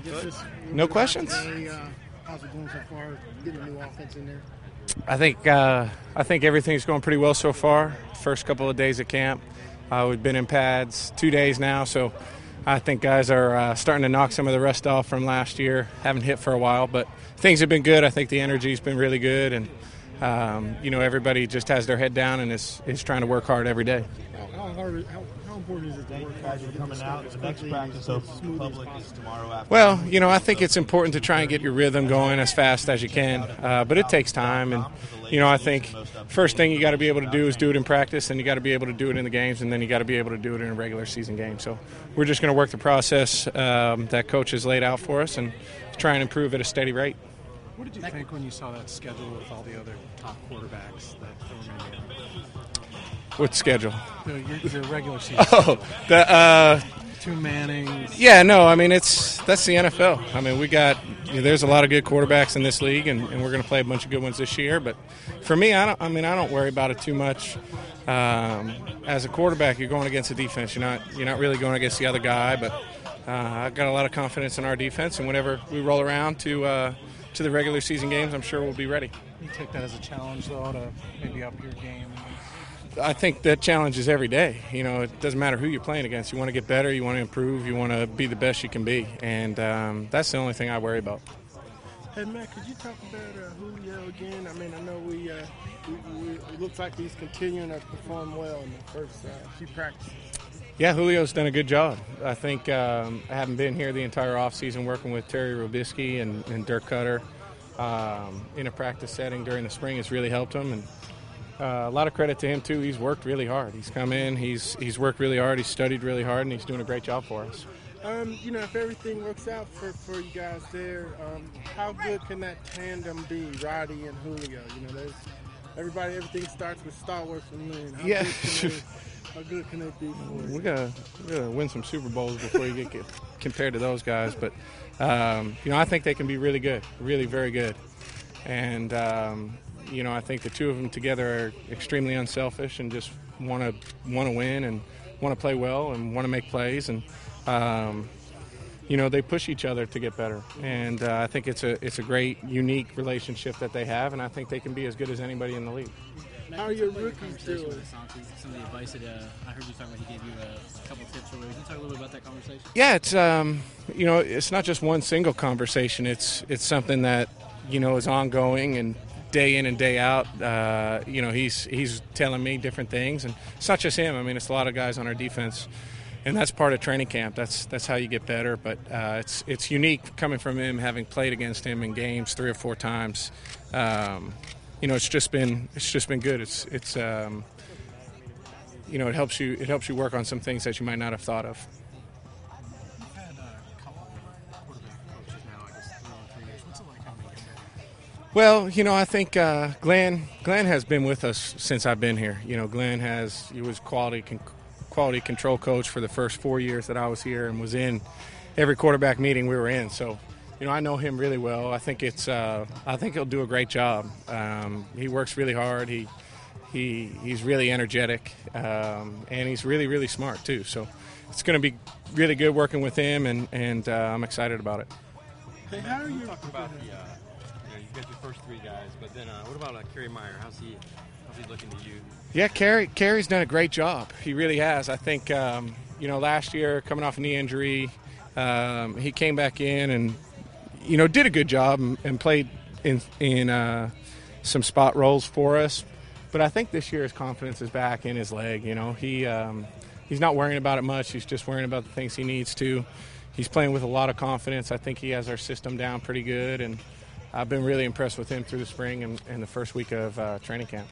No questions. How's it going so far? Getting a new offense in there. I think everything's going pretty well so far. First couple of days of camp, we've been in pads 2 days now, so I think guys are starting to knock some of the rust off from last year. Haven't hit for a while, but things have been good. I think the energy's been really good, and everybody just has their head down and is trying to work hard every day. How important is it to work guys are coming out? The next practice open to the public is tomorrow afternoon. Well, I think it's important to try and get your rhythm going as fast as you can, but it takes time. And, I think first thing you got to be able to do is do it in practice, and you got to be able to do it in the games, and then you got to be able to do it in a regular season game. So we're just going to work the process that coach has laid out for us and try and improve at a steady rate. What did you think when you saw that schedule with all the other top quarterbacks that were going to be in? What schedule? Your regular season. The two Mannings. Yeah, no, I mean that's the NFL. I mean there's a lot of good quarterbacks in this league, and we're going to play a bunch of good ones this year. But for me, I don't worry about it too much. As a quarterback, you're going against a defense. You're not really going against the other guy. But I've got a lot of confidence in our defense, and whenever we roll around to the regular season games, I'm sure we'll be ready. You take that as a challenge, though, to maybe up your game. I think that challenge is every day. It doesn't matter who you're playing against. You want to get better, you want to improve, you want to be the best you can be. And that's the only thing I worry about. Hey, Matt, could you talk about Julio again? I mean, I know it looks like he's continuing to perform well in the first few practices. Yeah, Julio's done a good job. I think I haven't been here the entire offseason working with Terry Robisky and Dirk Cutter in a practice setting during the spring. It's really helped him. And a lot of credit to him, too. He's worked really hard. He's come in, he's worked really hard, he's studied really hard, and he's doing a great job for us. If everything works out for you guys there, how good can that tandem be, Roddy and Julio? Everything starts with stalwarts and men. How good can it be for you? We're gonna win some Super Bowls before you get compared to those guys. But, I think they can be really good, really very good. And, I think the two of them together are extremely unselfish and just want to win and want to play well and want to make plays. And, they push each other to get better. And I think it's a great, unique relationship that they have, and I think they can be as good as anybody in the league. How are your rookies doing? Some of the advice that I heard you talking about, he gave you a couple tips earlier. Can you talk a little bit about that conversation? Yeah, it's it's not just one single conversation. It's something that is ongoing and day in and day out. He's telling me different things, and it's not just him. I mean, it's a lot of guys on our defense, and that's part of training camp. That's how you get better. But it's unique coming from him, having played against him in games 3 or 4 times. It's just been good. It helps you work on some things that you might not have thought of. You've had a couple of quarterback coaches now, I guess, 3 years. What's it like having him? Well, I think Glenn has been with us since I've been here. Glenn he was quality control coach for the first 4 years that I was here, and was in every quarterback meeting we were in. So, I know him really well. I think he'll do a great job. He works really hard. He's really energetic, and he's really, really smart too. So it's going to be really good working with him, and I'm excited about it. Hey, how are you? Talk about you got your first 3 guys, but then what about Kerry Meyer? How's he looking to you? Yeah, Kerry's done a great job. He really has. I think last year coming off a knee injury, he came back in and did a good job and played in some spot roles for us. But I think this year his confidence is back in his leg. He's not worrying about it much. He's just worrying about the things he needs to. He's playing with a lot of confidence. I think he has our system down pretty good, and I've been really impressed with him through the spring and the first week of training camp.